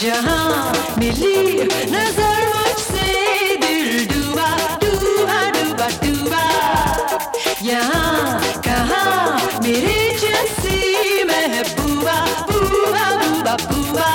जहाँ मिली नजर मुझसे दिल डूबा डूबा डूबा डूबा यहाँ कहाँ मेरे जैसी महबूबा बूबा बूबा बूबा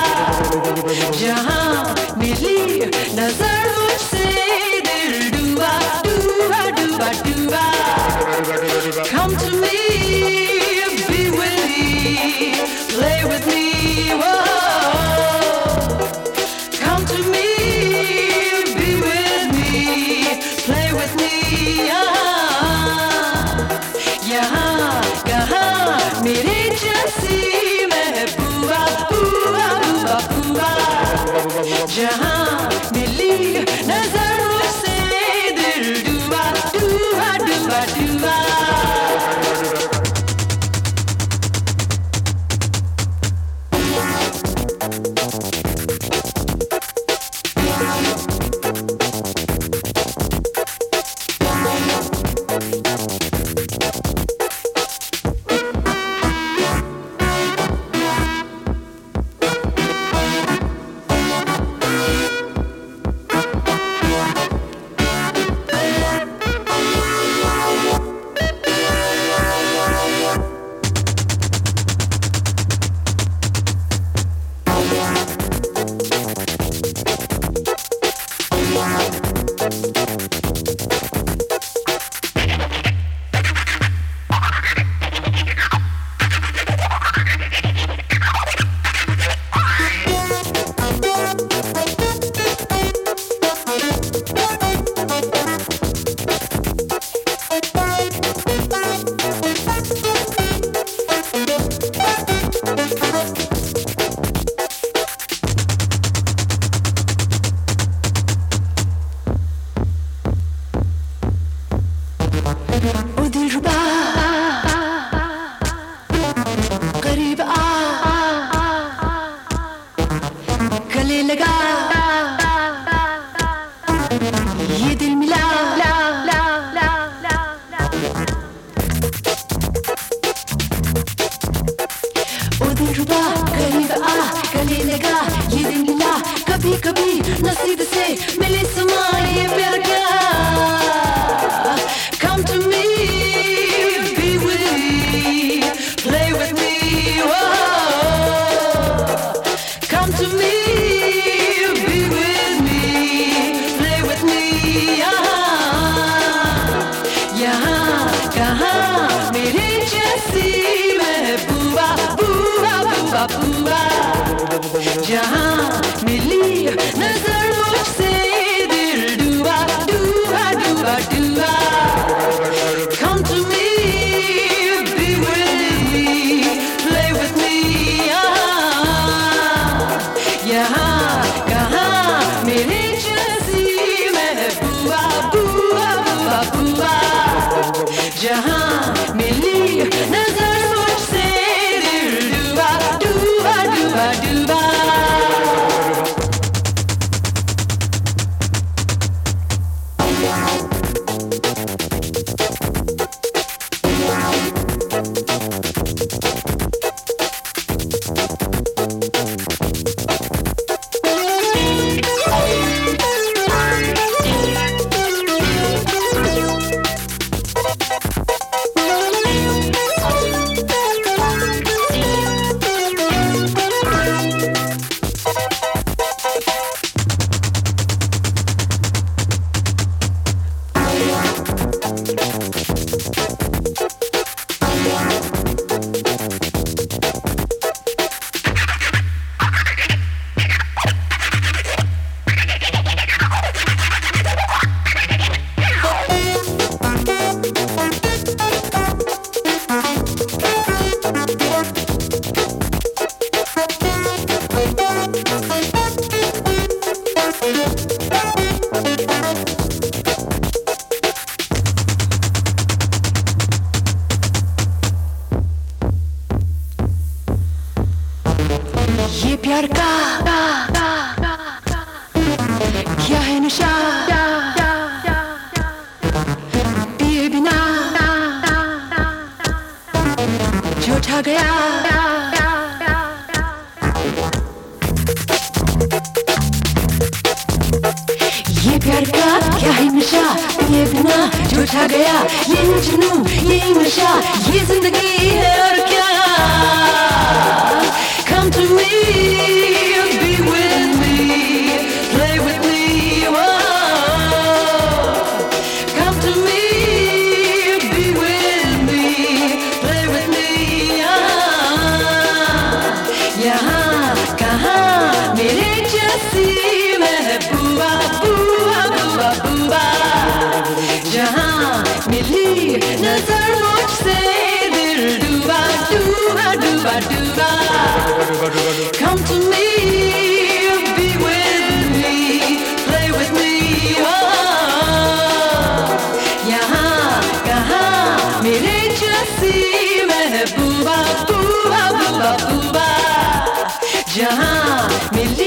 जहाँ मिली नजर मुझसे दिल डूबा डूबा डूबा डूबा Come to me, be with me, play with me, whoa. Come to me, be with me, play with me, यहाँ कहाँ मेरे जैसी महबूबा बूबा बूबा बूबा जहाँ मिली नजर मुझसे दिल डूबा डूबा डूबा डूबा ओ दिलरुबा करीब आ गले लगा ये दिल मिला ओ दिलरुबा करीब आ गले लगा ये दिल मिला कभी कभी नसीब से मिले समा ये प्यार क्या Come to me, be with me, play with me, whoa. Come to me, be with me, play with me, यहाँ कहाँ मेरे जैसी महबूबा बूबा बूबा बूबा जहाँ मिली नजर मुझसे दिल डूबा डूबा डूबा डूबा Come to me, be with me, play with me, यहाँ कहाँ मेरे जैसी महबूबा बूबा बूबा बूबा जहाँ मिली नजर मुझसे दिल डूबा डूबा डूबा डूबा ये प्यार का क्या है नशा पिए बिना जो ठा गया ये प्यार का क्या है नशा, पिए बिना जो छा गया, ये जुनून ये नशा, ये जिंदगी है और क्या। Come to me, be with me, play with me, oh. Come to me, be with me, play with me, ah. यहाँ कहाँ मेरे जैसी महबूबा, बूबा बूबा बूबा, जहाँ मिली नजर मुझसे दिल डूबा डूबा डूबा डूबा। Come to me, be with me, play with me, oh. यहाँ कहाँ मेरे जैसी महबूबा, बूबा बूबा बूबा, जहाँ मिली